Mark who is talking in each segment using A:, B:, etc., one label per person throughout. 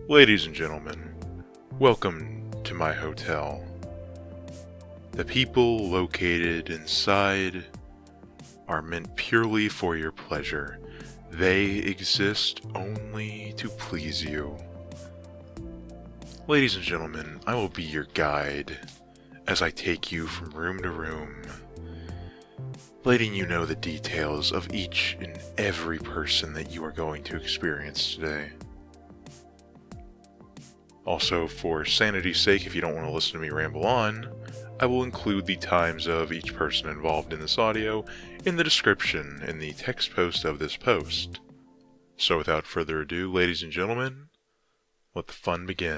A: Ladies and gentlemen, welcome to my hotel. The people located inside are meant purely for your pleasure. They exist only to please you. Ladies and gentlemen, I will be your guide as I take you from room to room, letting you know the details of each and every person that you are going to experience today. Also, for sanity's sake, if you don't want to listen to me ramble on, I will include the times of each person involved in this audio in the description in the text post of this post. So without further ado, ladies and gentlemen, let the fun begin.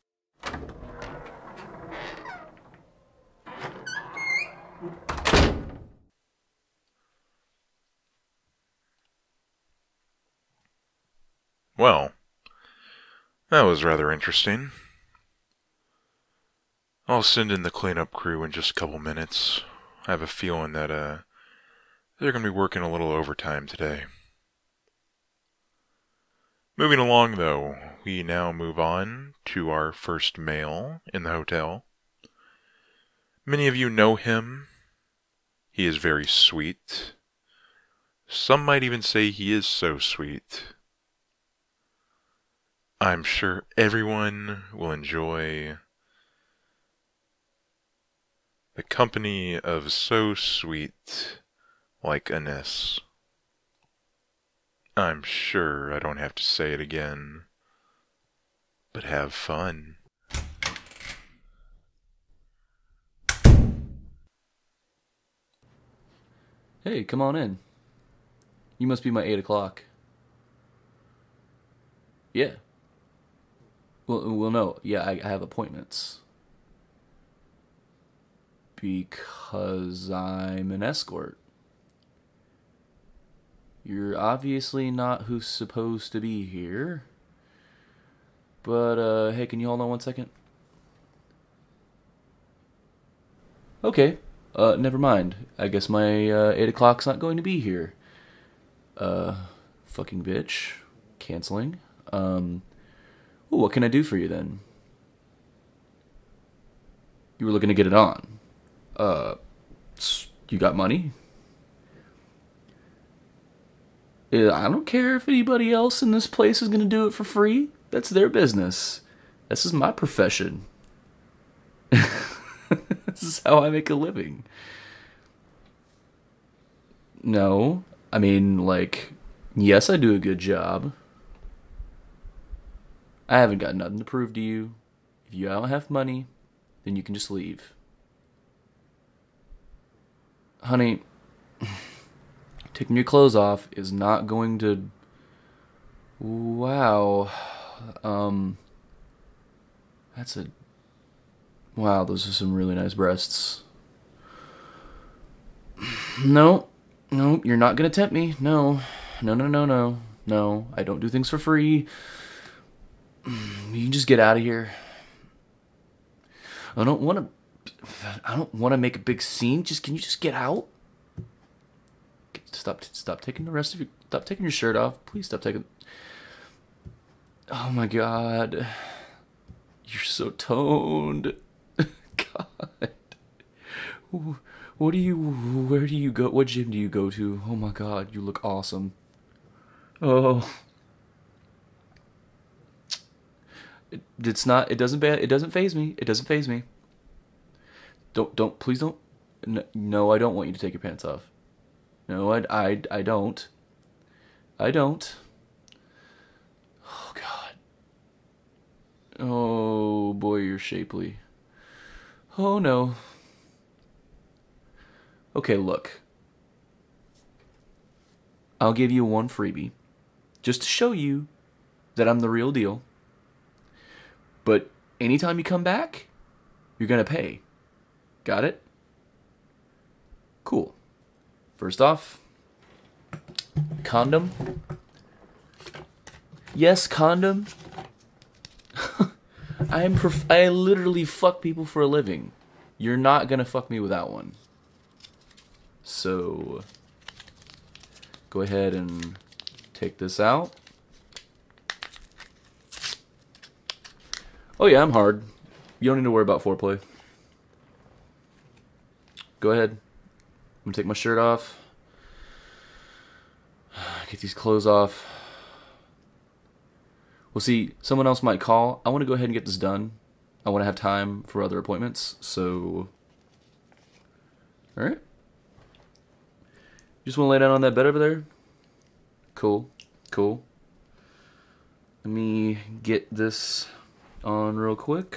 A: Well, that was rather interesting. I'll send in the cleanup crew in just a couple minutes. I have a feeling that they're going to be working a little overtime today. Moving along though, we now move on to our first male in the hotel. Many of you know him. He is very sweet. Some might even say he is so sweet. I'm sure everyone will enjoy the company of so sweet like Ines. I'm sure I don't have to say it again, but have fun.
B: Hey, come on in. You must be my 8 o'clock. Yeah. Well, no. Yeah, I have appointments. Because I'm an escort. You're obviously not who's supposed to be here. But, hey, can you hold on 1 second? Okay. Never mind. I guess my 8 o'clock's not going to be here. Fucking bitch. Canceling. Well, what can I do for you then? You were looking to get it on. You got money? I don't care if anybody else in this place is gonna do it for free. That's their business. This is my profession. This is how I make a living. No, I mean, yes, I do a good job. I haven't got nothing to prove to you. If you don't have money, then you can just leave. Honey, taking your clothes off is not going to... Wow. That's a... Wow, those are some really nice breasts. No, you're not gonna tempt me. No, I don't do things for free. You can just get out of here. I don't want to make a big scene. Can you just get out? Stop taking stop taking your shirt off. Please stop taking. Oh my God. You're so toned. God. Where do you go? What gym do you go to? Oh my God, you look awesome. Oh. It doesn't faze me. It doesn't faze me. Please don't. No, I don't want you to take your pants off. No, I don't. I don't. Oh God. Oh boy, you're shapely. Oh no. Okay, look. I'll give you one freebie. Just to show you that I'm the real deal. But anytime you come back, you're gonna pay. Got it? Cool. First off, condom. Yes, condom. I literally fuck people for a living. You're not gonna fuck me without one. So, go ahead and take this out. Oh yeah, I'm hard. You don't need to worry about foreplay. Go ahead. I'm gonna take my shirt off. Get these clothes off. Well, see, someone else might call. I want to go ahead and get this done. I want to have time for other appointments, so... Alright. Just want to lay down on that bed over there? Cool. Cool. Let me get this on real quick.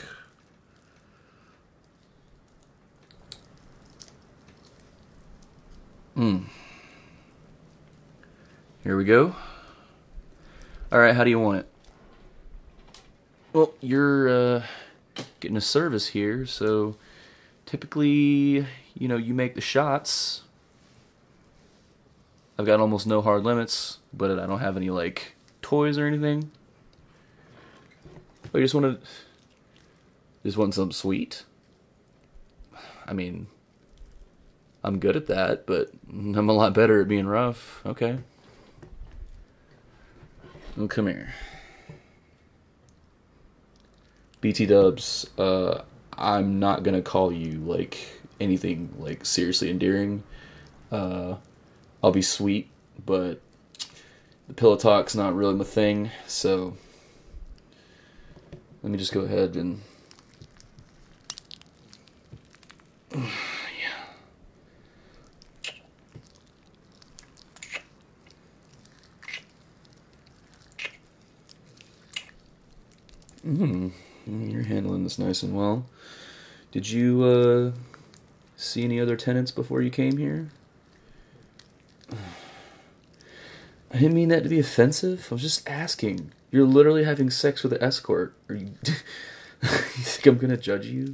B: Here we go. Alright, how do you want it? Well, you're getting a service here, so typically, you know, you make the shots. I've got almost no hard limits, but I don't have any, like, toys or anything. Oh, you just want something sweet? I mean, I'm good at that, but I'm a lot better at being rough. Okay. Well, come here. BT Dubs, I'm not gonna call you, like, anything, like, seriously endearing. I'll be sweet, but the pillow talk's not really my thing, so let me just go ahead and... You're handling this nice and well. Did you, see any other tenants before you came here? I didn't mean that to be offensive. I was just asking. You're literally having sex with an escort. Are you... you think I'm gonna judge you?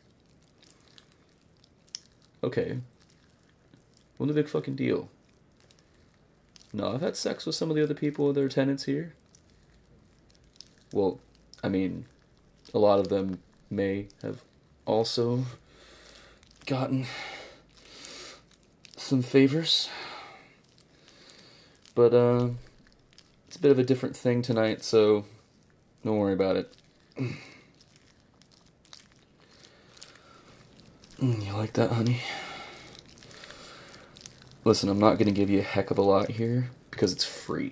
B: Okay. What's the big fucking deal? No, I've had sex with some of the other people that are tenants here. Well, I mean, a lot of them may have also gotten some favors. But, it's a bit of a different thing tonight, so don't worry about it. You like that, honey? Listen, I'm not going to give you a heck of a lot here, because it's free.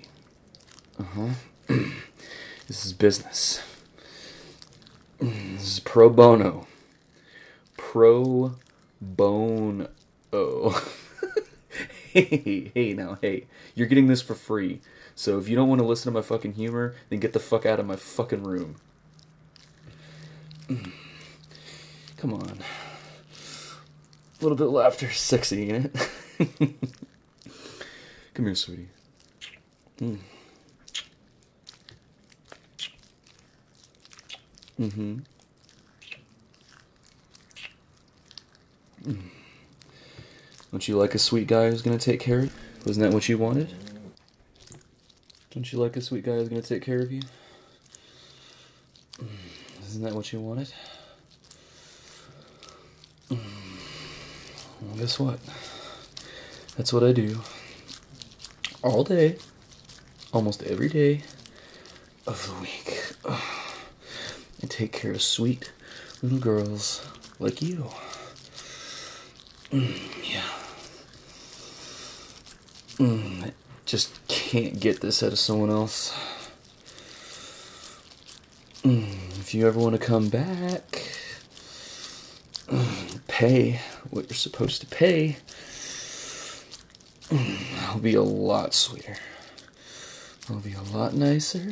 B: This is business. This is pro bono. Pro bono. Hey, now, hey. You're getting this for free. So if you don't want to listen to my fucking humor, then get the fuck out of my fucking room. Come on. A little bit of laughter is sexy, ain't it? Come here, sweetie. Don't you like a sweet guy who's gonna take care of you? Wasn't that what you wanted? Don't you like a sweet guy who's gonna take care of you? Isn't that what you wanted? Well, guess what? That's what I do. All day. Almost every day of the week. I take care of sweet little girls like you. Yeah. I just can't get this out of someone else. If you ever want to come back, pay what you're supposed to pay, I'll be a lot sweeter. I'll be a lot nicer.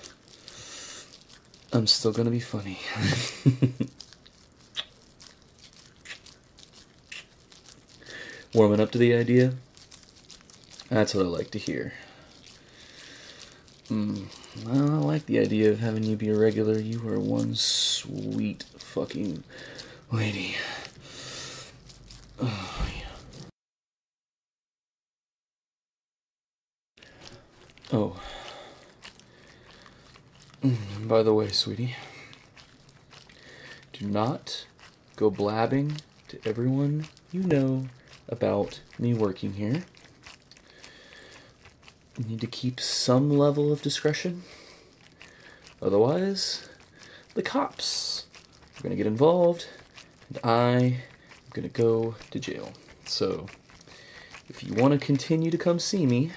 B: I'm still gonna be funny. Warming up to the idea? That's what I like to hear. Well, I like the idea of having you be a regular. You are one sweet fucking lady. Oh, yeah. Oh. By the way, sweetie, do not go blabbing to everyone you know about me working here. You need to keep some level of discretion. Otherwise, the cops are going to get involved, and I am going to go to jail. So, if you want to continue to come see me,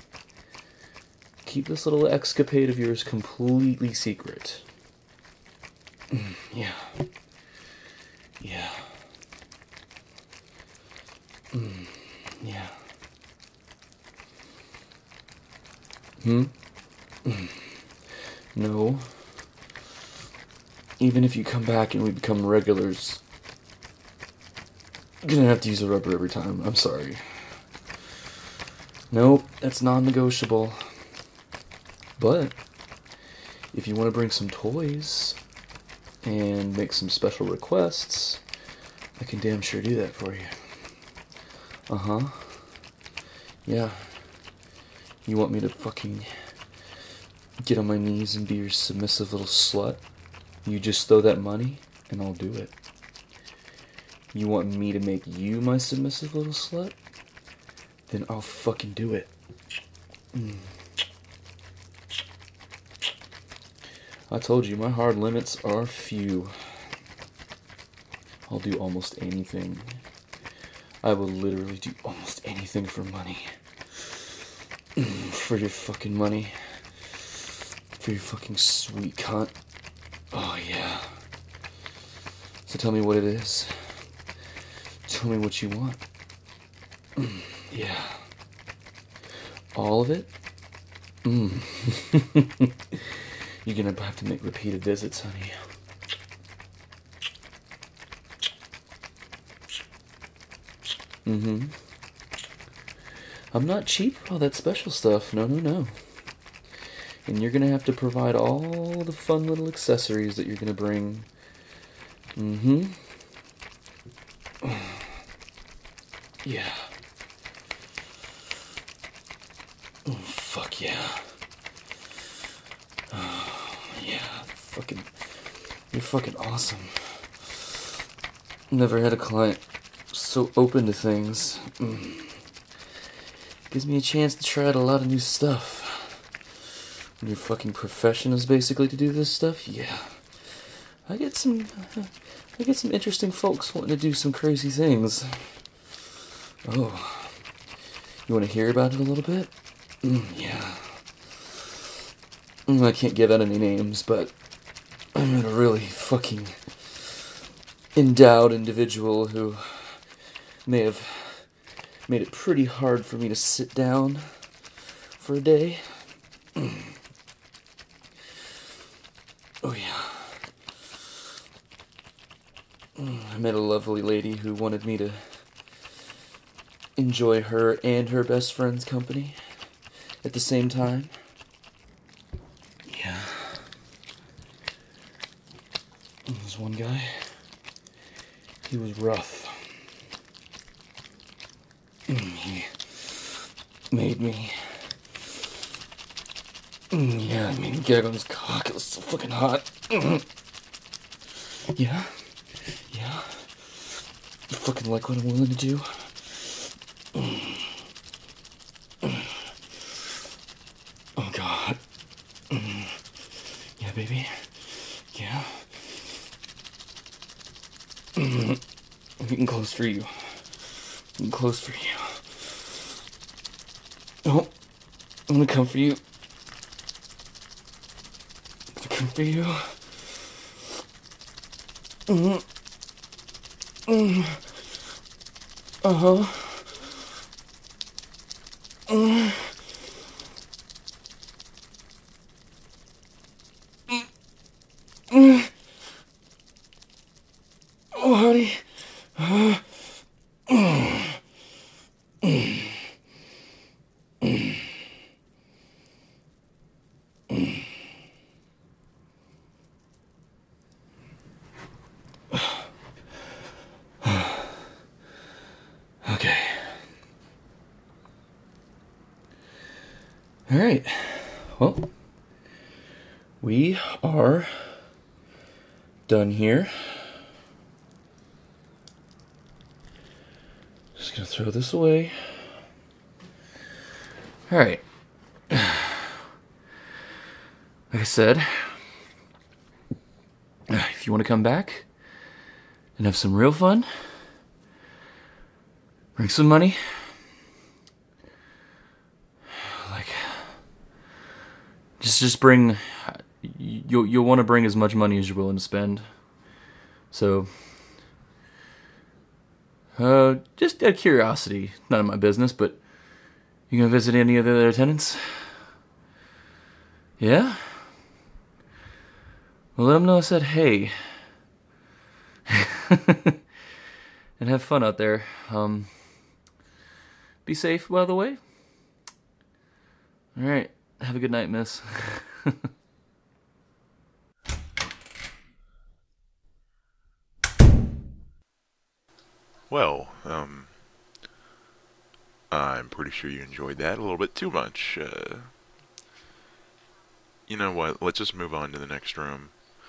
B: keep this little escapade of yours completely secret. Yeah. Yeah. Yeah. No. Even if you come back and we become regulars, you're gonna have to use a rubber every time. I'm sorry. Nope, that's non-negotiable. But if you want to bring some toys and make some special requests, I can damn sure do that for you. Uh-huh. Yeah. You want me to fucking get on my knees and be your submissive little slut? You just throw that money and I'll do it. You want me to make you my submissive little slut? Then I'll fucking do it. I told you, my hard limits are few. I'll do almost anything. I will literally do almost anything for money. For your fucking money. For your fucking sweet cunt. Oh yeah. So tell me what it is. Tell me what you want. Yeah. All of it? You're gonna have to make repeated visits, honey. I'm not cheap for all that special stuff. No, no, no. And you're gonna have to provide all the fun little accessories that you're gonna bring. Yeah. Oh, fuck yeah. Oh, yeah. You're fucking awesome. Never had a client so open to things. Gives me a chance to try out a lot of new stuff. When your fucking profession is basically to do this stuff, yeah. I get some interesting folks wanting to do some crazy things. Oh. You want to hear about it a little bit? Yeah. I can't give out any names, but I met a really fucking endowed individual who may have made it pretty hard for me to sit down for a day. Oh yeah. I met a lovely lady who wanted me to enjoy her and her best friend's company at the same time. Yeah. There's one guy. He was rough. He made me... Yeah, I mean, gag on his cock. It was so fucking hot. Yeah? Yeah? You fucking like what I'm willing to do? Oh, God. Yeah, baby? Yeah? I'm getting close for you. I'm close for you. Oh, I'm gonna come for you. I'm gonna come for you. Uh-huh. Oh, honey. Okay. All right. Well, we are done here. Just gonna throw this away. All right. Like I said, if you want to come back and have some real fun, bring some money. Like, just bring. You'll want to bring as much money as you're willing to spend. So, just out of curiosity, none of my business, but you gonna visit any of the other tenants? Yeah? Well, let them know I said hey. And have fun out there. Be safe, by the way. Alright, have a good night, miss.
A: Well, I'm pretty sure you enjoyed that a little bit too much. You know what? Let's just move on to the next room.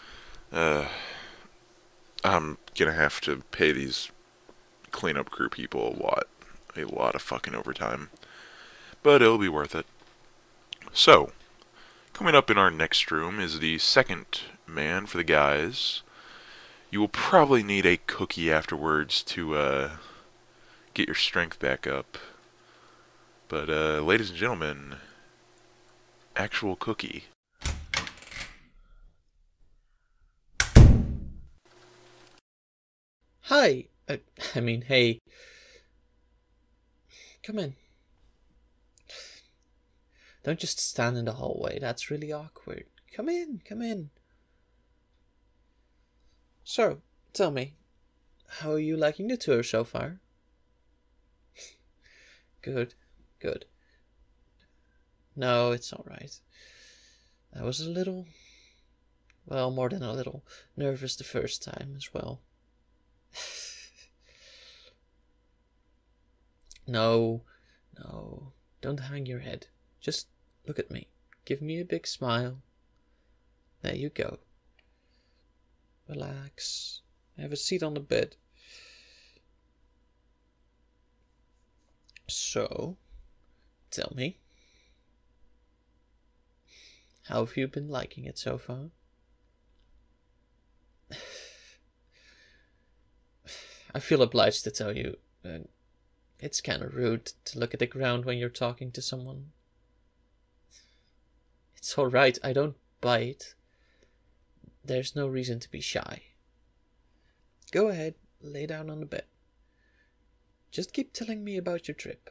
A: I'm gonna have to pay these cleanup crew people a lot of fucking overtime. But it'll be worth it. So, coming up in our next room is the second man for the guys. You will probably need a cookie afterwards to, get your strength back up. But, ladies and gentlemen, actual cookie.
C: Hi. Hey. Come in. Don't just stand in the hallway. That's really awkward. Come in. So, tell me, how are you liking the tour so far? Good. No, it's alright. I was a little, well, more than a little, nervous the first time as well. No, don't hang your head. Just look at me. Give me a big smile. There you go. Relax. Have a seat on the bed. So, tell me, how have you been liking it so far? I feel obliged to tell you, it's kind of rude to look at the ground when you're talking to someone. It's alright, I don't bite. There's no reason to be shy. Go ahead, lay down on the bed. Just keep telling me about your trip.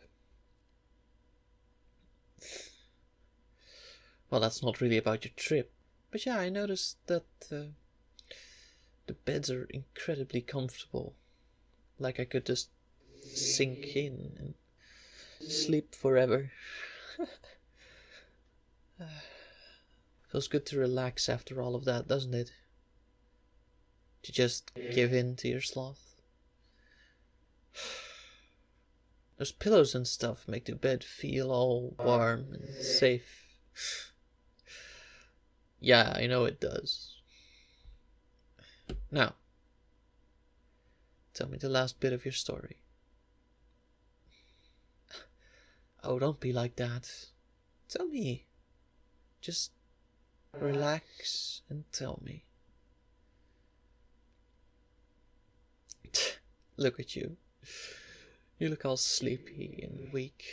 C: Well, that's not really about your trip. But yeah, I noticed that the beds are incredibly comfortable. Like I could just sink in and sleep forever. Feels good to relax after all of that, doesn't it? To just give in to your sloth. Those pillows and stuff make the bed feel all warm and safe. Yeah, I know it does. Now, tell me the last bit of your story. Oh, don't be like that. Tell me. Just relax and tell me. Look at you. You look all sleepy and weak.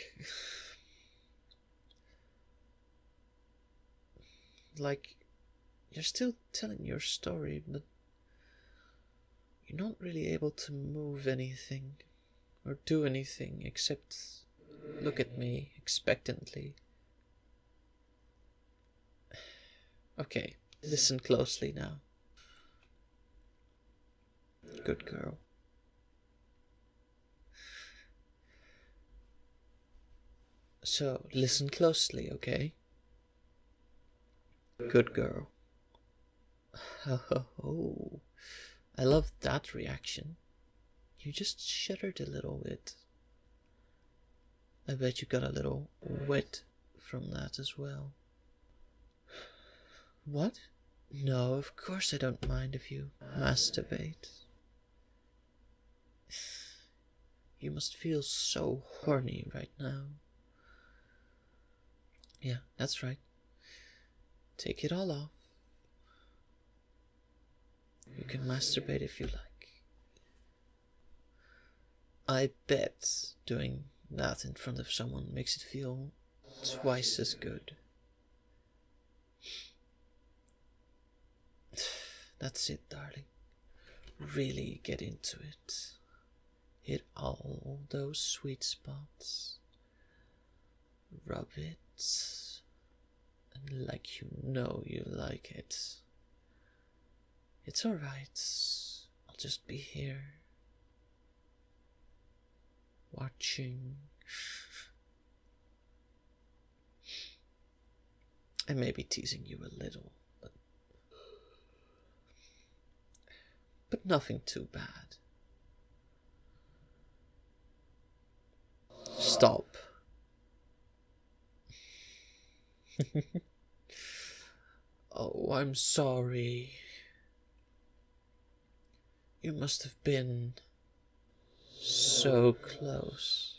C: Like, you're still telling your story, but you're not really able to move anything or do anything except look at me expectantly. Okay, listen closely now. Good girl. So, listen closely, okay? Good girl. Oh, I love that reaction. You just shuddered a little bit. I bet you got a little wet from that as well. What? No, of course I don't mind if you masturbate. You must feel so horny right now. Yeah, that's right. Take it all off. You can masturbate if you like. I bet doing that in front of someone makes it feel twice as good. That's it, darling. Really get into it. Hit all those sweet spots. Rub it. And like you know you like it. It's alright. I'll just be here. Watching. I may be teasing you a little, but nothing too bad. Stop. Oh, I'm sorry. You must have been so close.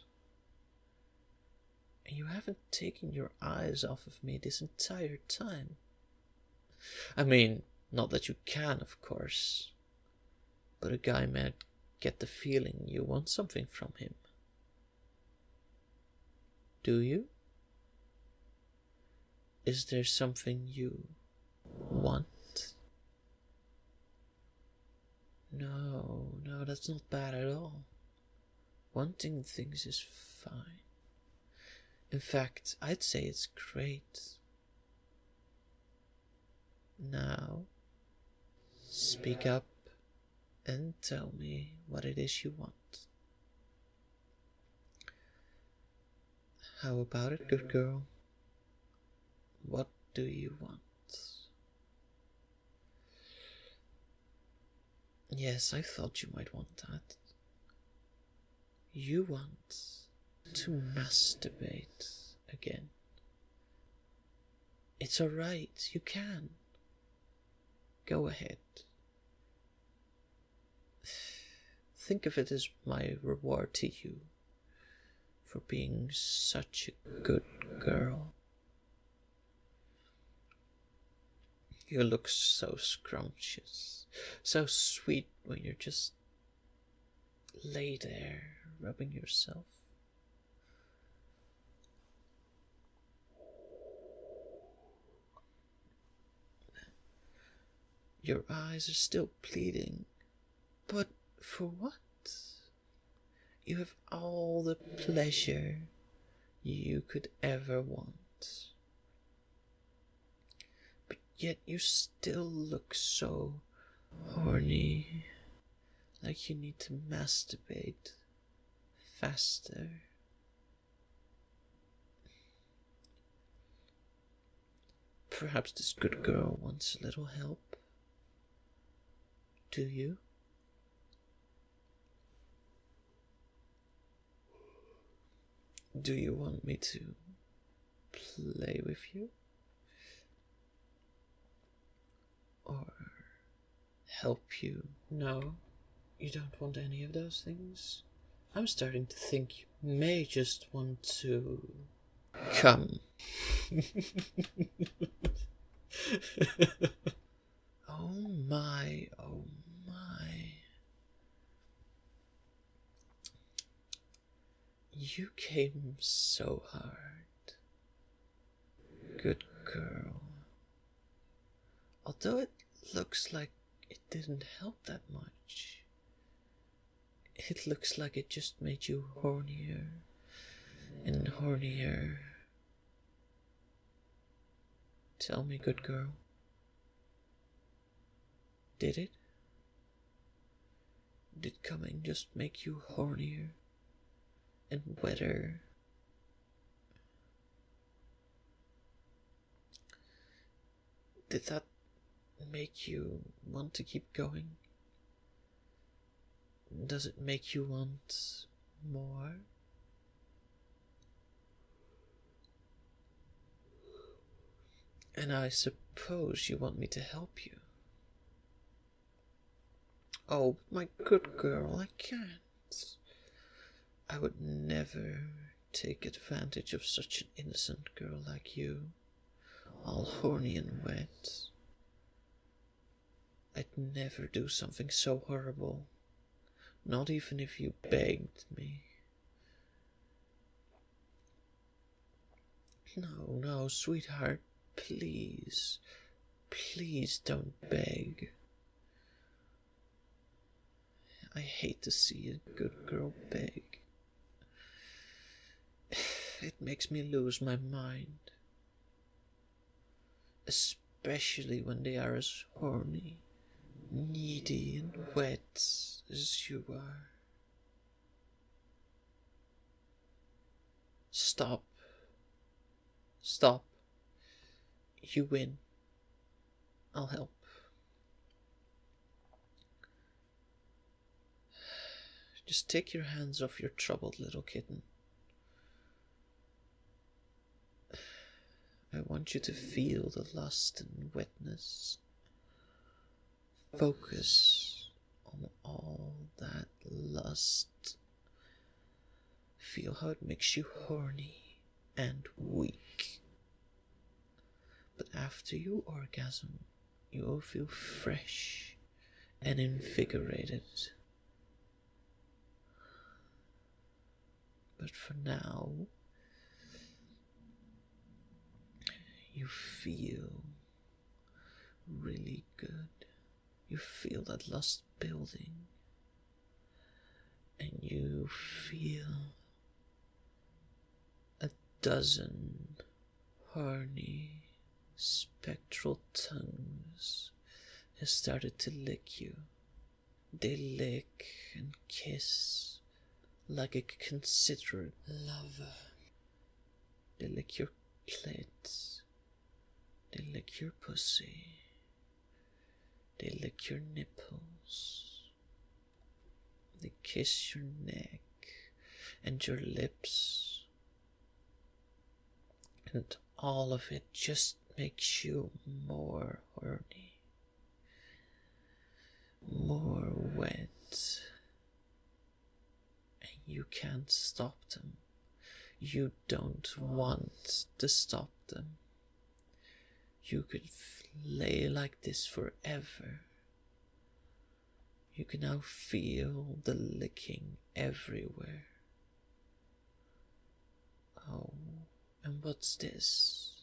C: And you haven't taken your eyes off of me this entire time. I mean, not that you can, of course. But a guy might get the feeling you want something from him. Do you? Is there something you want? No, that's not bad at all. Wanting things is fine. In fact, I'd say it's great. Now, speak up and tell me what it is you want. How about it, good girl? What do you want? Yes, I thought you might want that. You want to masturbate again. It's alright, you can. Go ahead. Think of it as my reward to you for being such a good girl. You look so scrumptious, so sweet when you're just lay there rubbing yourself. Your eyes are still bleeding, but for what? You have all the pleasure you could ever want. But yet you still look so horny, like you need to masturbate faster. Perhaps this good girl wants a little help. Do you? Do you want me to play with you? Or help you? No, you don't want any of those things? I'm starting to think you may just want to come. Oh my, oh my. You came so hard. Good girl. Although it looks like it didn't help that much, it looks like it just made you hornier and hornier. Tell me, good girl. Did it? Did coming just make you hornier and wetter? Did that make you want to keep going? Does it make you want more? And I suppose you want me to help you. Oh, my good girl, I can't. I would never take advantage of such an innocent girl like you, all horny and wet. I'd never do something so horrible. Not even if you begged me. No, no, sweetheart, please. Please don't beg. I hate to see a good girl beg. It makes me lose my mind. Especially when they are as horny, needy and wet as you are. Stop. Stop. You win. I'll help. Just take your hands off your troubled little kitten. I want you to feel the lust and wetness. Focus on all that lust. Feel how it makes you horny and weak. But after you orgasm, you will feel fresh and invigorated. But for now, you feel really good. You feel that lust building. And you feel a dozen horny, spectral tongues have started to lick you. They lick and kiss like a considerate lover. They lick your clit. They lick your pussy. They lick your nipples. They kiss your neck and your lips. And all of it just makes you more horny. More wet. And you can't stop them. You don't want to stop them. You could lay like this forever. You can now feel the licking everywhere. Oh, and what's this?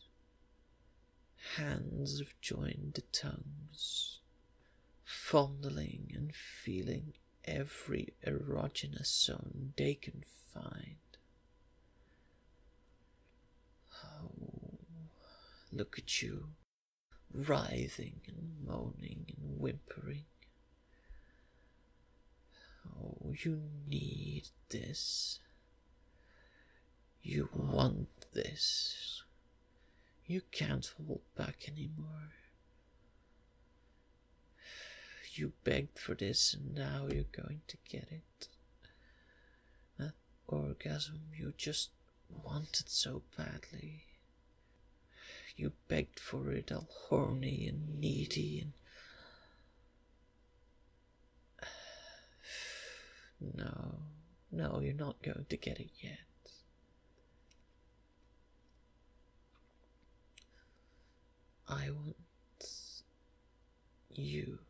C: Hands have joined the tongues, fondling and feeling every erogenous zone they can find. Oh, look at you, writhing and moaning and whimpering. Oh, you need this. You want this. You can't hold back anymore. You begged for this and now you're going to get it. That orgasm you just wanted so badly. You begged for it, all horny and needy and... No, you're not going to get it yet. I want you.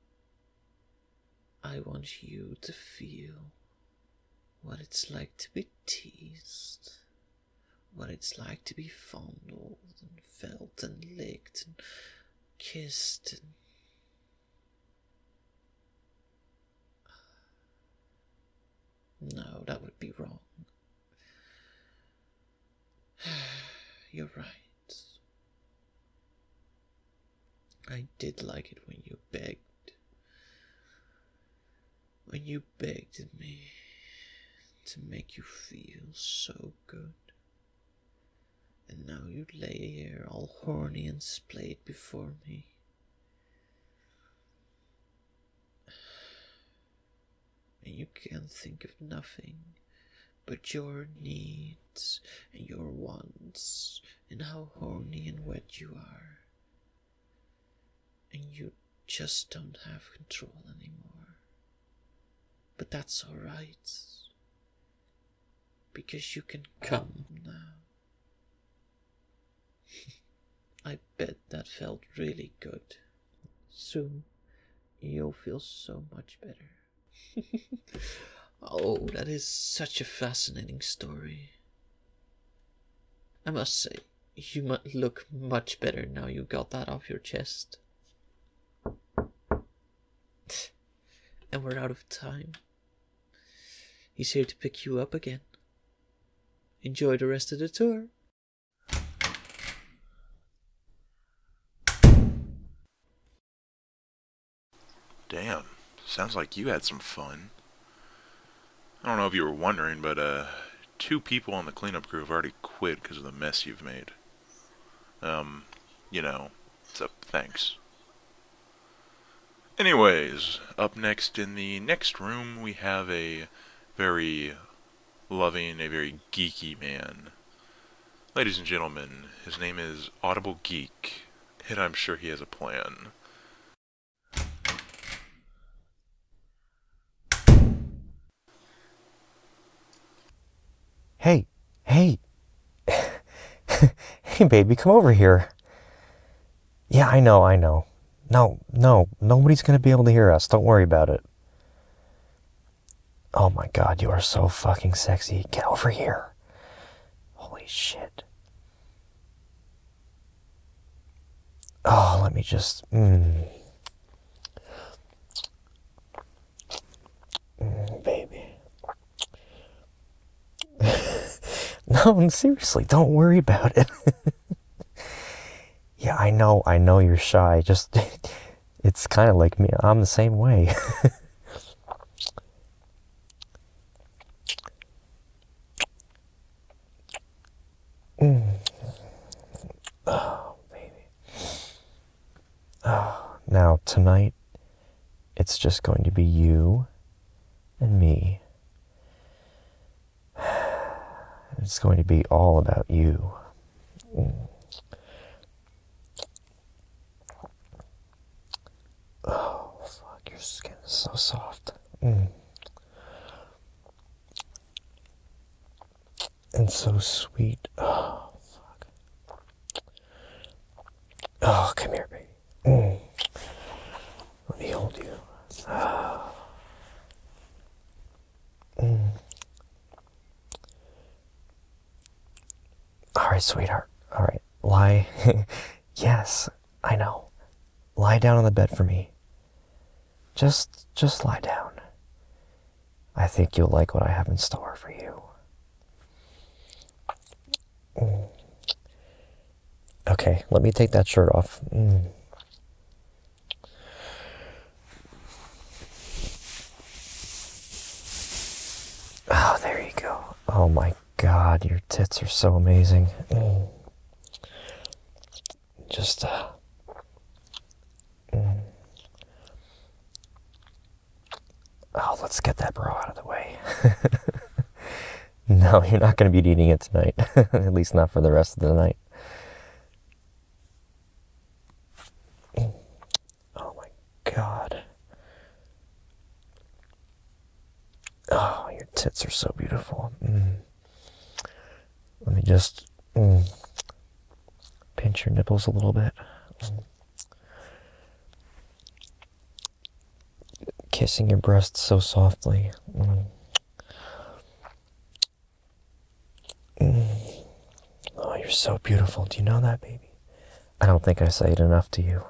C: I want you to feel what it's like to be teased, what it's like to be fondled and felt and licked and kissed and... No, that would be wrong. You're right. I did like it when you begged. When you begged me to make you feel so good. And now you lay here all horny and splayed before me. And you can't think of nothing but your needs and your wants and how horny and wet you are. And you just don't have control anymore. But that's alright. Because you can come now. I bet that felt really good. Soon you'll feel so much better. Oh, that is such a fascinating story. I must say, you look much better now you got that off your chest. And we're out of time. He's here to pick you up again. Enjoy the rest of the tour.
A: Damn, sounds like you had some fun. I don't know if you were wondering, but 2 people on the cleanup crew have already quit because of the mess you've made. So thanks. Anyways, up next in the next room, we have a very loving, a very geeky man. Ladies and gentlemen, his name is Audible Geek, and I'm sure he has a plan.
D: Hey, hey. Hey, baby, come over here. Yeah, I know. No, nobody's gonna be able to hear us. Don't worry about it. Oh my God, you are so fucking sexy. Get over here. Holy shit. Oh, let me just... baby. No, seriously, don't worry about it. Yeah, I know you're shy. Just, it's kind of like me. I'm the same way. Oh, baby. Oh, now, tonight, it's just going to be you and me. It's going to be all about you. Oh, fuck, your skin is so soft. And so sweet. Oh, fuck. Oh, come here, baby. Let me hold you. All right, sweetheart. All right, lie. Yes, I know. Lie down on the bed for me. Just lie down. I think you'll like what I have in store for you. Okay, let me take that shirt off. Oh, there you go. Oh my God, your tits are so amazing. Just, oh, let's get that bra out of the way. No, you're not going to be eating it tonight. At least not for the rest of the night. Oh my God. Oh, your tits are so beautiful. Let me just pinch your nipples a little bit. Kissing your breasts so softly. Oh, you're so beautiful. Do you know that, baby? I don't think I say it enough to you.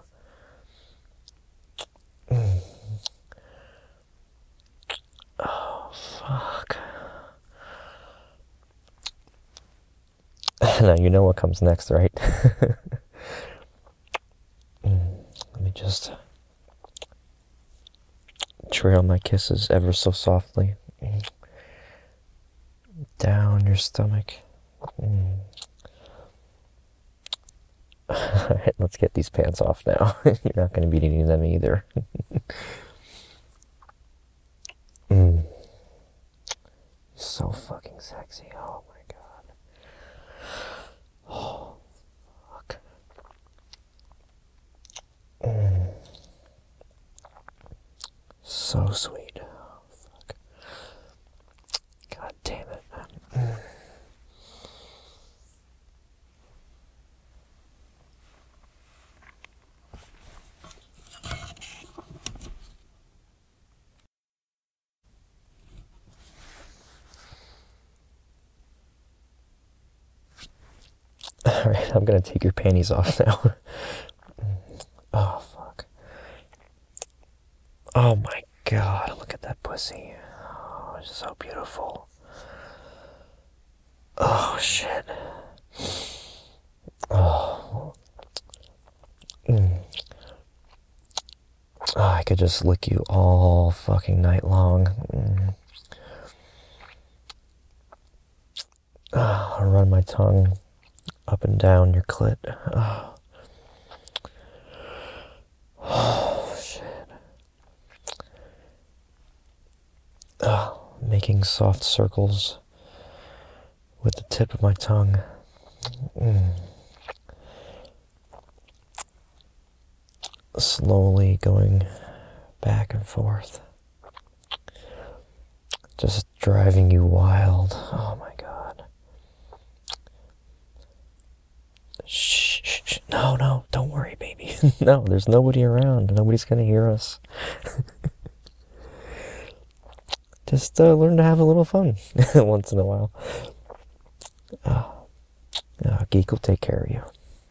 D: Oh, fuck. Now you know what comes next, right? Let me just trail my kisses ever so softly down your stomach. Alright, let's get these pants off now. You're not going to be needing them either. So fucking sexy. Oh my God. Oh, fuck. So sweet. Oh, fuck. God damn it. I'm gonna take your panties off now. Oh, fuck. Oh my god, look at that pussy. Oh, it's so beautiful. Oh, shit. Oh. Oh, I could just lick you all fucking night long. I'll run my tongue up and down your clit. Oh, shit. Making soft circles with the tip of my tongue. Slowly going back and forth. Just driving you wild. Oh my god. Shh, shh, shh. No, don't worry, baby. No, there's nobody around. Nobody's gonna hear us. Just learn to have a little fun once in a while. Geek will take care of you.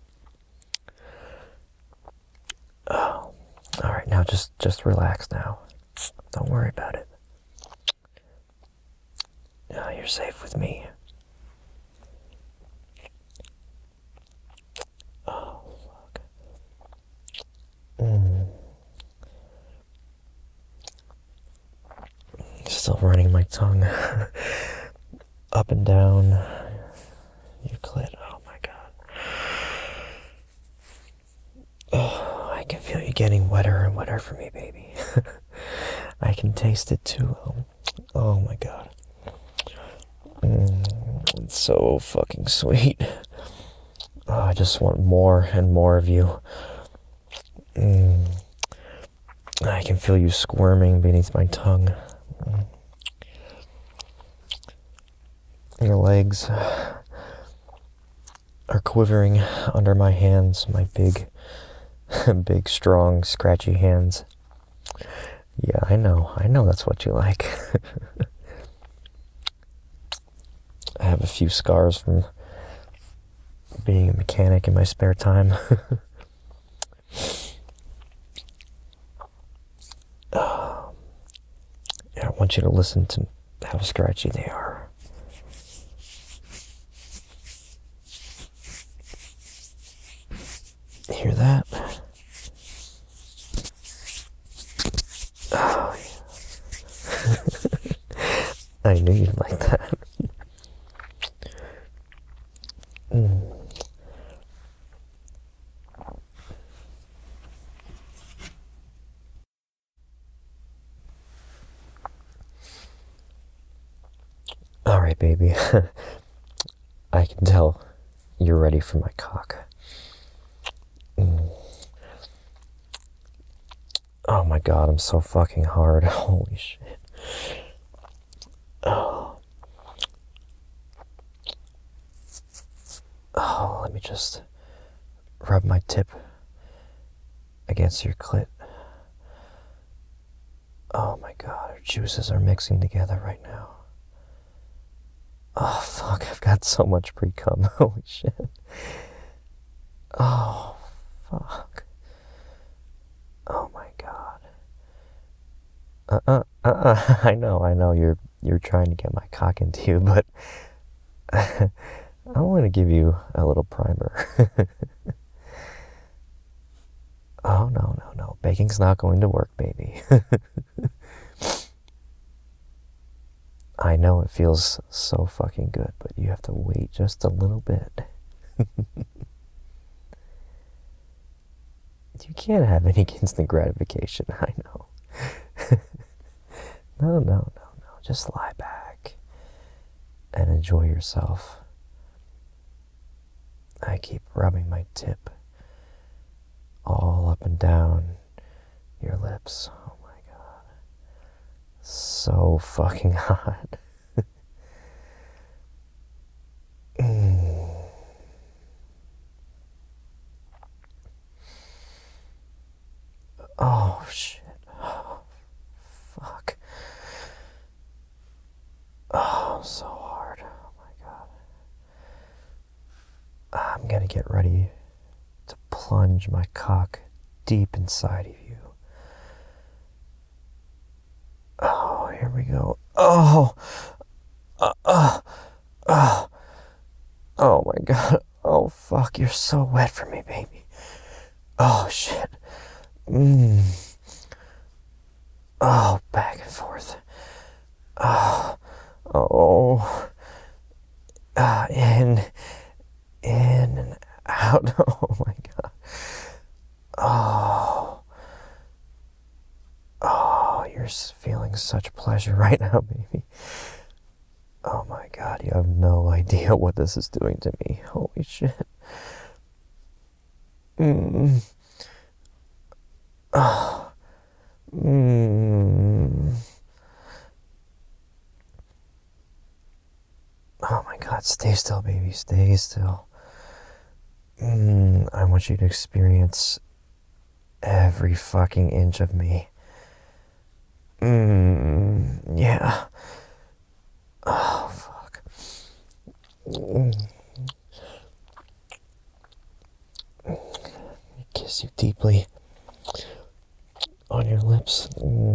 D: Alright, now just relax now. Don't worry about it. You're safe with me. Oh, fuck. Still running my tongue up and down your clit. Oh my god. Oh, I can feel you getting wetter and wetter for me, baby. I can taste it too. Oh my god. It's so fucking sweet. Oh, I just want more and more of you. I can feel you squirming beneath my tongue. Your legs are quivering under my hands, my big, strong, scratchy hands. Yeah, I know that's what you like. I have a few scars from being a mechanic in my spare time. I want you to listen to how scratchy they are. Hear that? Oh, yeah. I knew you'd like that. Alright, baby. I can tell you're ready for my cock. Oh my god, I'm so fucking hard. Holy shit. Oh, let me just rub my tip against your clit. Oh my god, our juices are mixing together right now. Oh fuck, I've got so much pre-cum. Holy shit. Oh fuck. Oh my god. I know you're trying to get my cock into you, but I want to give you a little primer. Oh no. Baking's not going to work, baby. I know it feels so fucking good, but you have to wait just a little bit. You can't have any instant gratification, I know. No. Just lie back and enjoy yourself. I keep rubbing my tip all up and down your lips. Oh my god. So fucking hot. Oh shit. Oh, fuck. Oh, so hard. Oh my god. I'm I'm gonna get ready to plunge my cock deep inside of you. Oh, here we go. Oh, oh my God. Oh, fuck, you're so wet for me, baby. Oh, shit. Oh, back and forth. Oh. In and out. Oh, my God. Oh, you're feeling such pleasure right now, baby. Oh my God, you have no idea what this is doing to me. Holy shit. Oh. Oh my God, stay still, baby. Stay still. I want you to experience every fucking inch of me. Yeah. Oh, fuck. Kiss you deeply on your lips.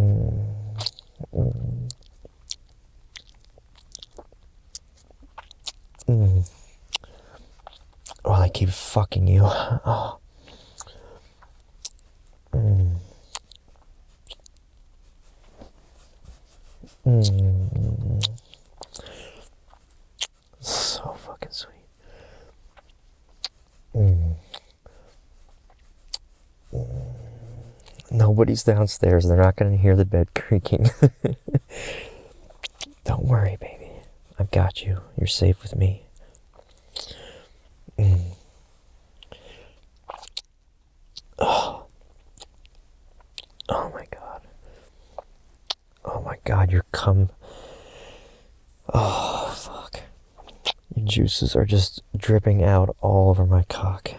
D: While I keep fucking you. Oh. So fucking sweet. Nobody's downstairs. They're not going to hear the bed creaking. Don't worry, baby. I've got you. You're safe with me. Oh. Oh my God. Oh my God, your cum. Oh, fuck. Your juices are just dripping out all over my cock.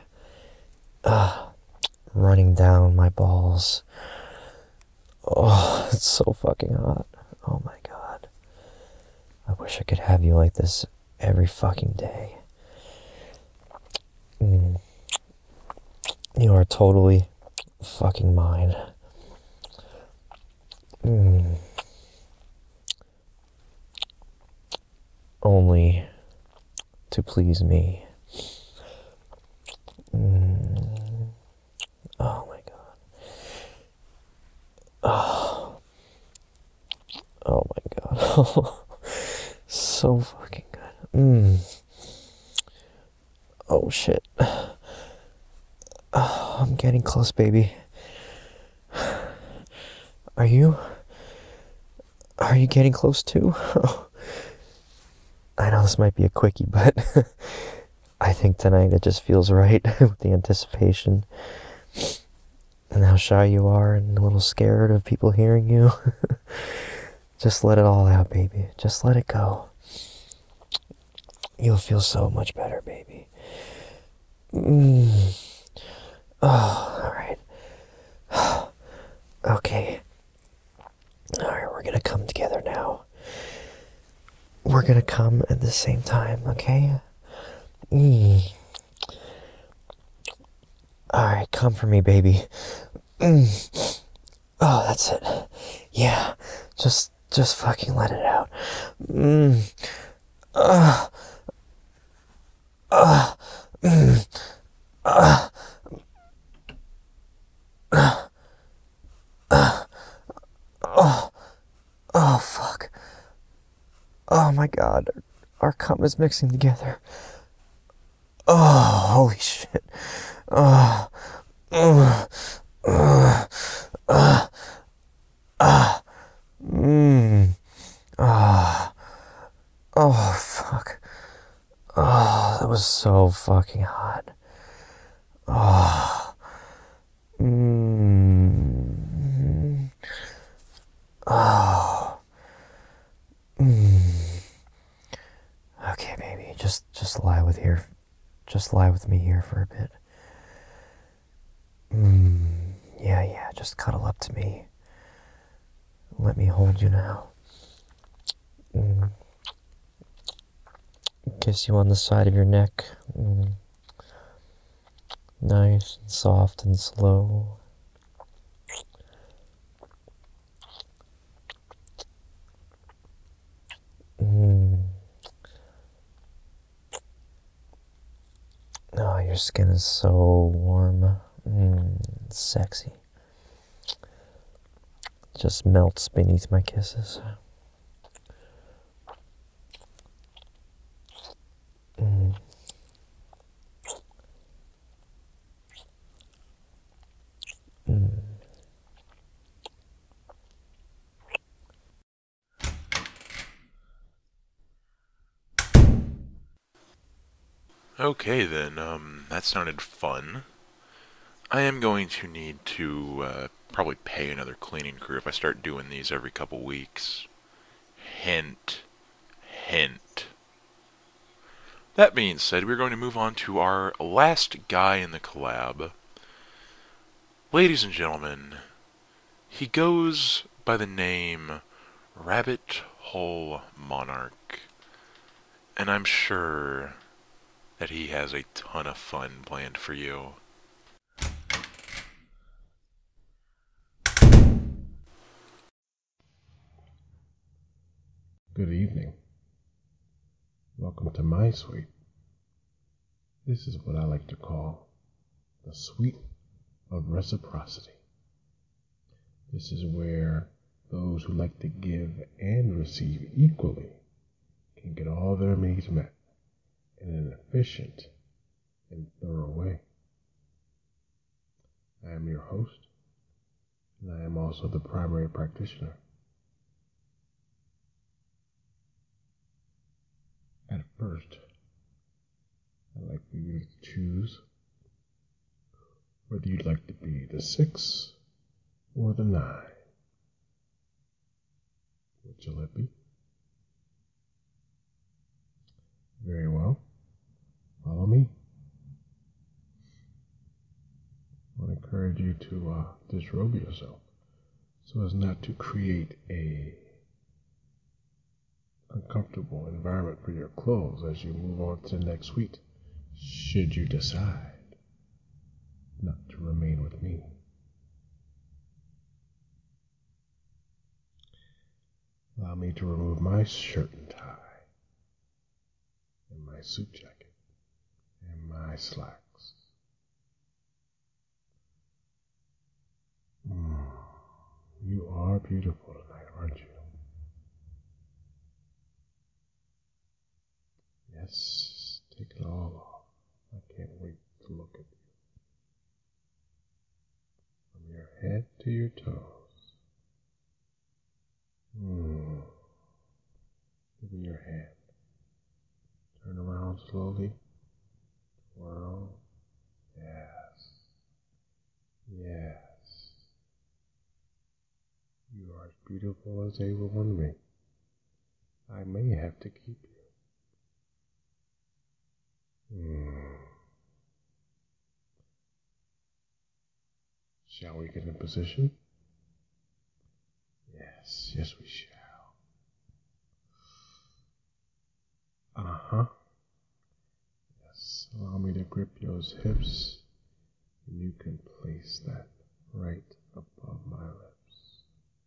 D: Running down my balls. Oh, it's so fucking hot. Oh my God. I wish I could have you like this every fucking day. You are totally fucking mine. Only to please me. Oh my God. Oh my God. So fucking good. Oh shit. I'm getting close, baby. Are you getting close too? I know this might be a quickie, but I think tonight it just feels right with the anticipation and how shy you are and a little scared of people hearing you. Just let it all out, baby. Just let it go. You'll feel so much better, baby. Oh, all right. Okay. All right, we're gonna come together now. We're gonna come at the same time, okay? Alright, come for me, baby. Oh, that's it. Yeah, just fucking let it out. Oh, fuck. Oh my God, our cum is mixing together. Oh, holy shit. Oh, oh, fuck. Oh, that was so fucking hot. Oh. Oh. Okay, baby, just lie with here. Just lie with me here for a bit. Yeah, just cuddle up to me. Let me hold you now. Kiss you on the side of your neck. Nice and soft and slow. Mm. Oh, your skin is so warm. Sexy. Just melts beneath my kisses. Mm. Mm.
A: Okay then, that sounded fun. I am going to need to probably pay another cleaning crew if I start doing these every couple weeks. Hint. Hint. That being said, we're going to move on to our last guy in the collab. Ladies and gentlemen, he goes by the name Rabbit Hole Monarch, and I'm sure that he has a ton of fun planned for you.
E: Good evening. Welcome to my suite. This is what I like to call the suite of reciprocity. This is where those who like to give and receive equally can get all their needs met in an efficient and thorough way. I am your host, and I am also the primary practitioner. At first, I'd like for you to choose whether you'd like to be the 6 or the 9. Which will it be? Very well. Follow me. I want to encourage you to disrobe yourself so as not to create a uncomfortable environment for your clothes as you move on to the next suite, should you decide not to remain with me. Allow me to remove my shirt and tie, and my suit jacket, and my slacks. You are beautiful tonight, aren't you? Yes, take it all off. I can't wait to look at you. From your head to your toes. Give me your hand. Turn around slowly. Twirl. Yes. Yes. You are as beautiful as they will want me. I may have to keep you. Shall we get in position? Yes, yes we shall. Uh-huh. Yes, allow me to grip your hips, and you can place that right above my lips.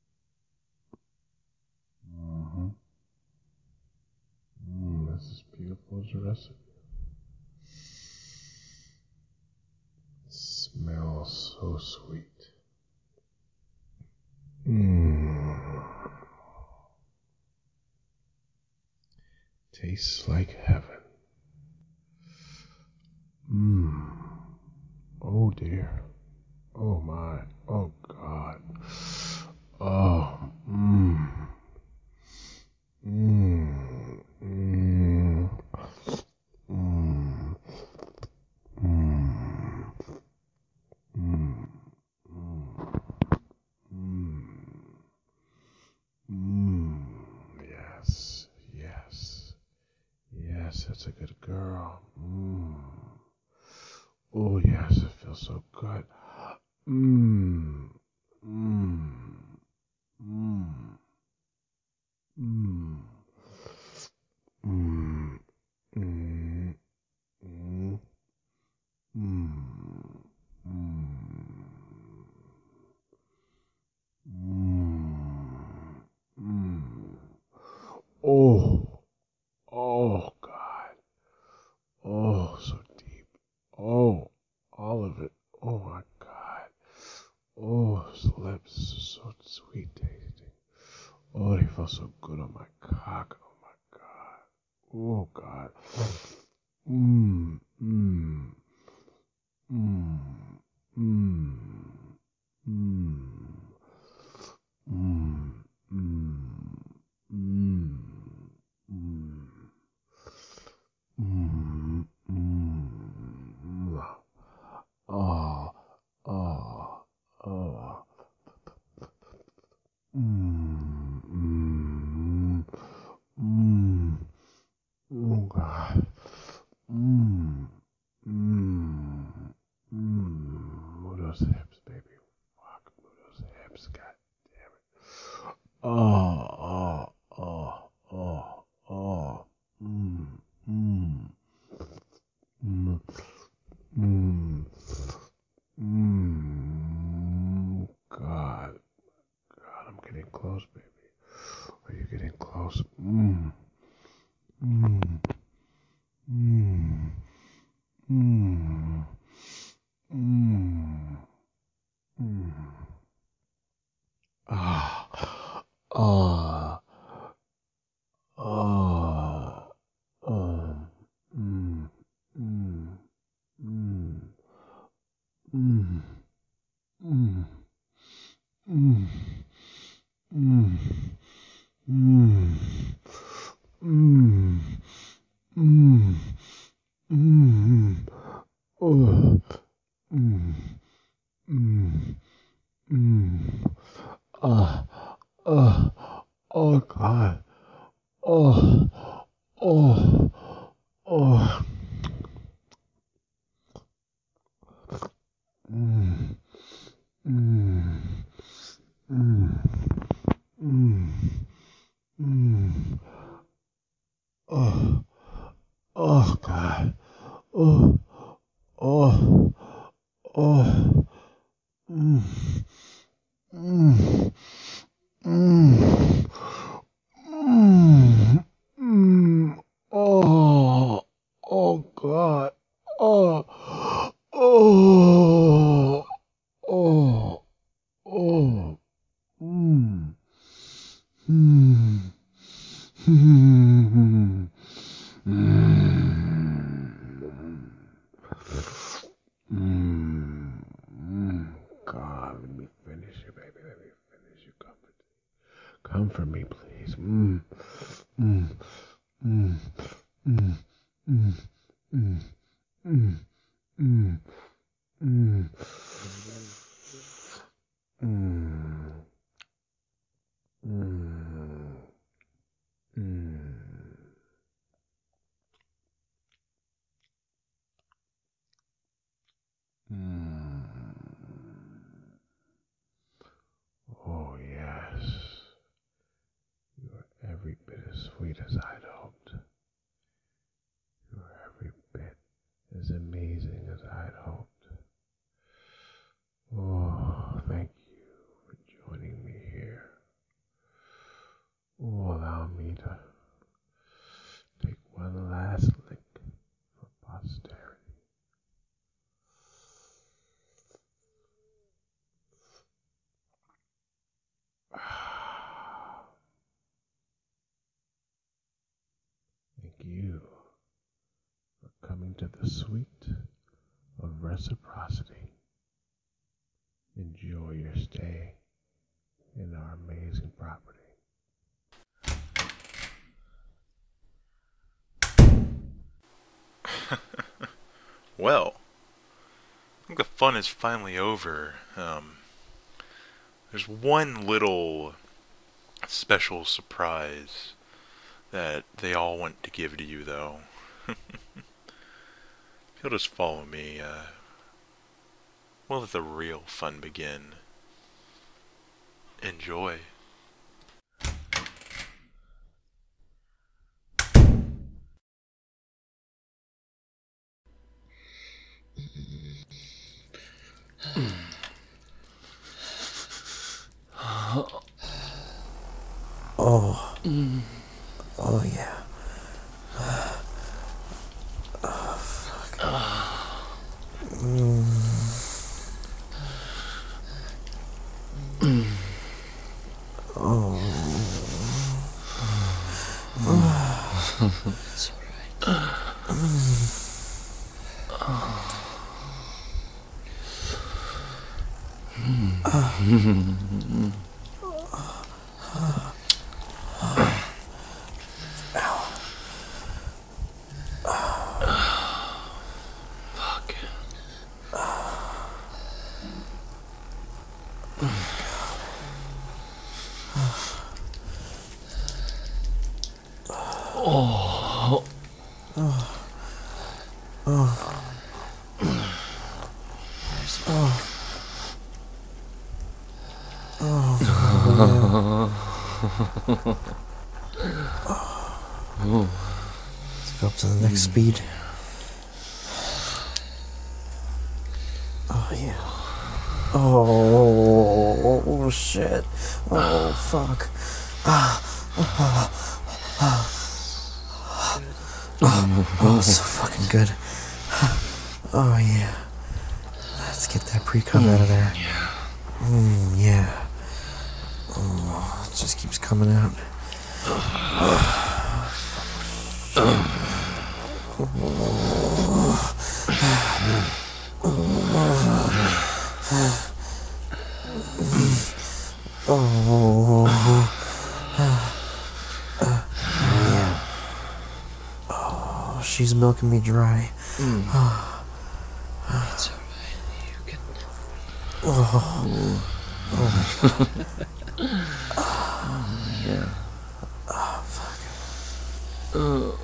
E: This is beautiful as the rest of you. It smells so sweet. Tastes like heaven. Oh dear. Oh my. Oh God. Oh. Yes. Yes. Yes, that's a good girl. Oh yes, it feels so good. Mmm. Mmm. Mmm. Mmm. Mmm. Mmm. Mmm. Mmm. Oh, oh, God. Oh, so deep. Oh, all of it. Oh, my God. Oh, his lips are so sweet tasting. Oh, they felt so good on my cock. Oh, my God. Oh, God. Mmm, mmm, mmm, mmm, mmm, mmm, mmm, mmm, mmm. Mm, mm, oh, oh, oh. Mm, mm, mm, oh God. Mm, mm, move those hips, baby. Fuck, move those hips. God damn it. Oh, oh, oh, oh, oh. Mm, mm. Mm, mm, God, God, I'm getting close, baby. Are you getting close? Mm, mm, mm, mm, mm, mm. Ah, ah, ah, mm, mm, mm, mm, mm, mm, mm. Mm. Mm. Mm. Mm. Oh. Mm. Mm. Mm. Oh God. Oh. Oh. Oh. Mm. Mm. Mm. Mm. Mm. Oh. Oh God. Oh. Oh. Oh. Mm. Mm. Mm. Mm. Mm. Oh. Oh God. Oh. Oh. Oh. Oh. Mm. Mm. Mm. Mm. God, let me finish it, baby. Let me finish you. Comfort me, please. Mm. Mm. Mm. Mm. Mm. Mm. Mm. Mm. Mm. Mm. Mm. Mm. Mm. Oh, yes. You are every bit as sweet as I'd hoped. You are every bit as amazing as I'd hoped. Oh, thank you for joining me here. Oh, allow me to take one last lick for posterity. Thank you for coming to the suite of reciprocity. Enjoy your stay in our amazing property.
A: Well, I think the fun is finally over. There's one little special surprise that they all want to give to you, though. If you'll just follow me, we'll let the real fun begin. Enjoy.
D: Oh, Oh, yeah.
C: It's alright.
B: Fuck. Oh.
D: Let's go up to the next speed. Oh, yeah. Oh, shit. Oh, fuck. Oh, so fucking good. Oh, yeah. Let's get that pre-cum out of there. Yeah. Oh, it just keeps coming out. Oh, she's milking me dry.
C: It's alright. You can.
B: Yeah.
D: Oh, fuck.
B: Oh.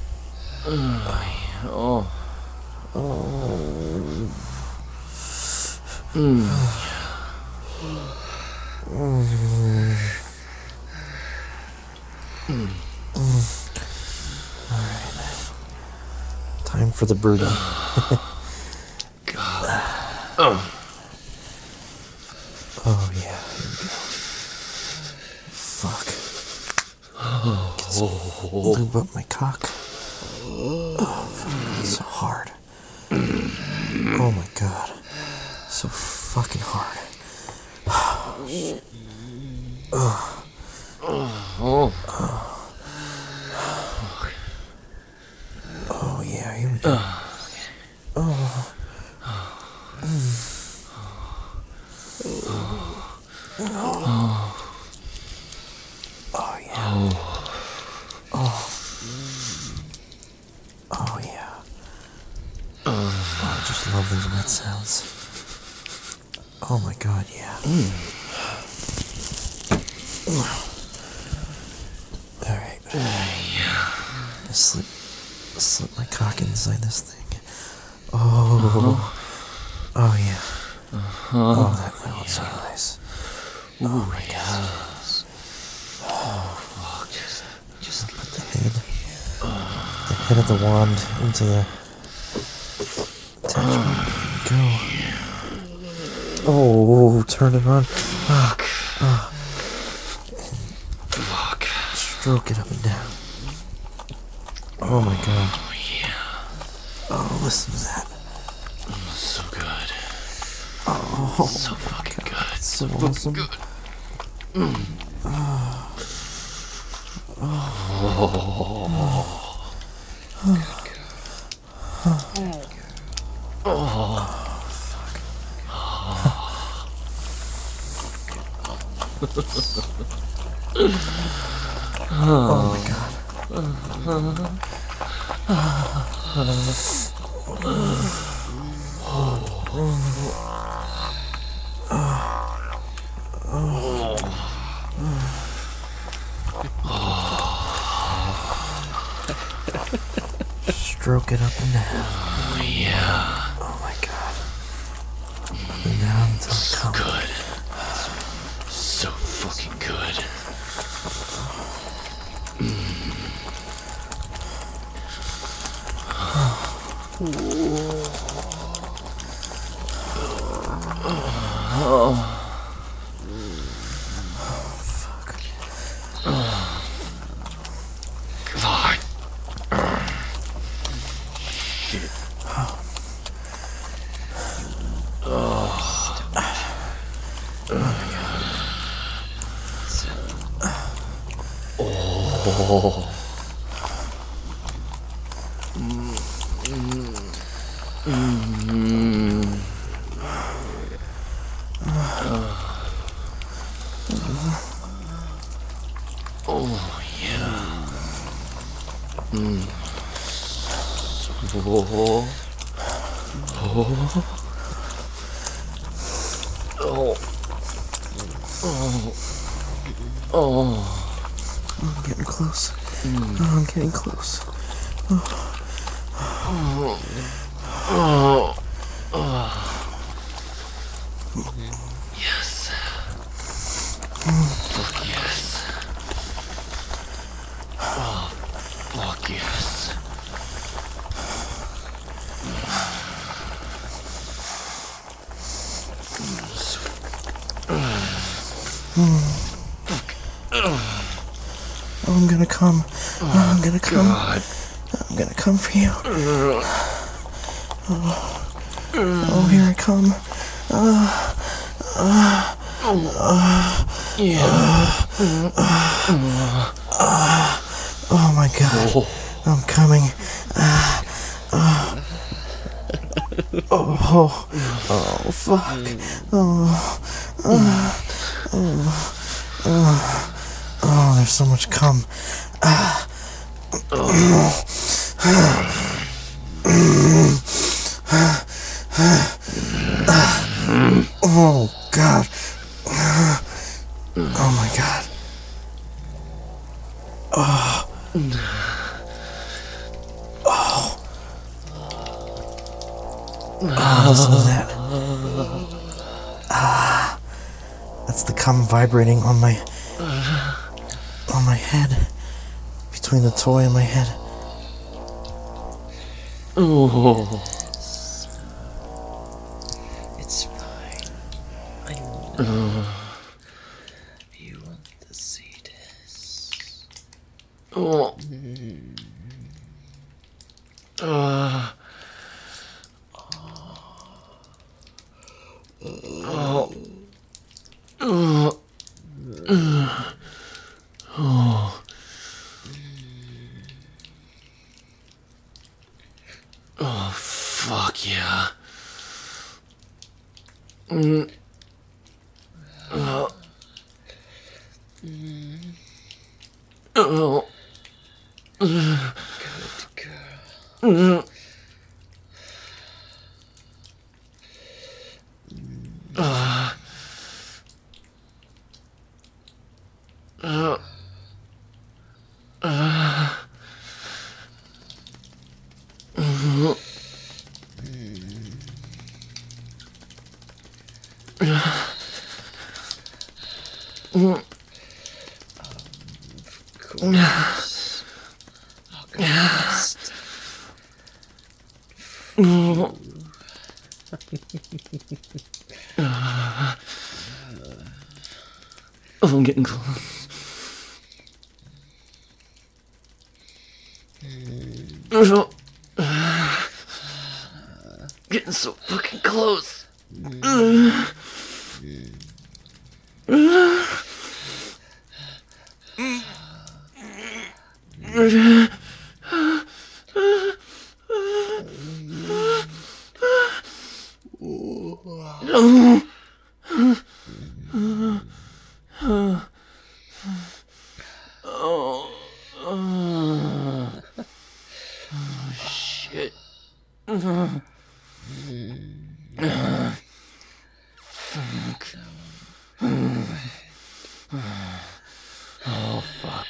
D: Time for the birdie.
B: God.
D: Oh, yeah. Here we go. Fuck. Get some lube up my cock. Oh, fuck. It's so hard. Oh, my God. So fucking hard. Oh, yeah. Here we go. Oh, yeah. Oh, yeah. Oh, I just love those wet sounds. Oh my God, yeah. Alright. Slip my cock inside this thing. Oh. Oh, yeah. Oh, that felt so nice. Oh my God. Just put the head of the wand into the attachment. Go. Oh, turn it on.
B: Fuck.
D: Stroke it up and down. Oh my God.
B: Oh, yeah.
D: Oh, listen to that.
B: So good.
D: Oh,
B: So fucking good.
D: so awesome.
B: Good.
D: Oh my God. Stroke it up and down.
B: Oh, yeah.
D: Oh my God. Up and down until I come.
B: Good. So fucking good. Oh. Oh yeah. Oh. Oh. Oh. Oh.
C: I'm getting close. Oh, I'm getting close.
B: Oh. Oh. Yes. Fuck yes. Oh, fuck yes.
C: Oh, I'm gonna come. Oh, I'm gonna come.
B: God.
C: I'm gonna come for you. Oh, here I come.
B: Yeah.
C: Oh my God.
B: Oh.
C: I'm coming. Oh, fuck. Oh, there's so much cum. Oh, God. Oh, my God. Oh, listen to that. That's the cum vibrating on my head. Between the toy and my head.
B: Oh.
C: It's fine. I know. You want to see this.
B: Oh. Oh, fuck yeah. Oh.
C: Good girl. Course. I'll go first.
B: Oh, I'm getting close. Getting so fucking close. Shit. Fuck. Oh, fuck.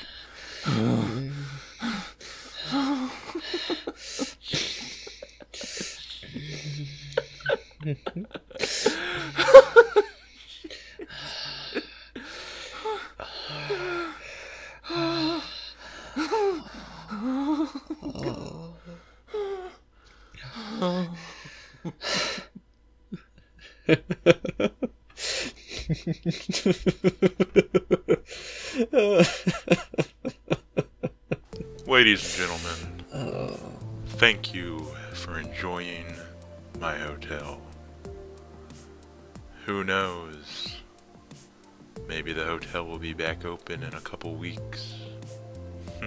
A: Ladies and gentlemen, thank you for enjoying my hotel. Who knows? Maybe the hotel will be back open in a couple weeks.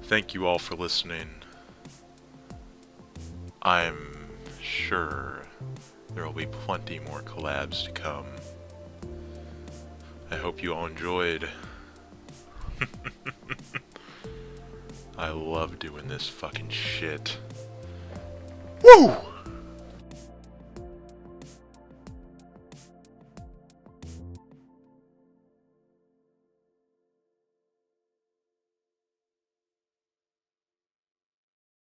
A: Thank you all for listening. I'm sure there will be plenty more collabs to come. I hope you all enjoyed. I love doing this fucking shit. Woo!